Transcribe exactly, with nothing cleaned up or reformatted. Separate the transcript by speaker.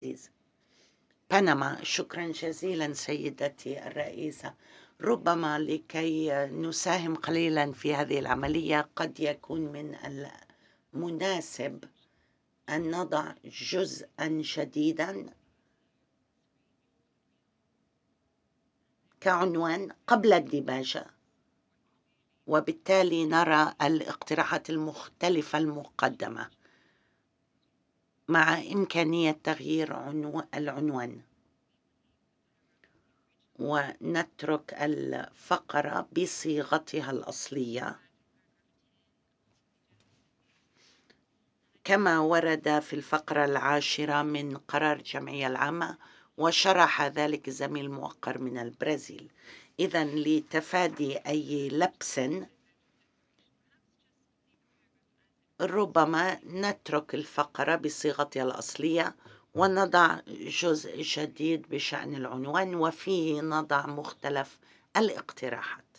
Speaker 1: العزيز. بنما. شكرا جزيلا سيدتي الرئيسة. ربما لكي نساهم قليلا في هذه العملية قد يكون من المناسب أن نضع جزءا جديدا كعنوان قبل الدباجة، وبالتالي نرى الاقتراحات المختلفة المقدمة مع إمكانية تغيير عنو... العنوان، ونترك الفقرة بصيغتها الأصلية كما ورد في الفقرة العاشرة من قرار الجمعية العامة، وشرح ذلك زميل موقر من البرازيل. إذن لتفادي أي لبس ربما نترك الفقرة بصيغتها الأصلية ونضع جزء جديد بشأن العنوان، وفيه نضع مختلف الاقتراحات.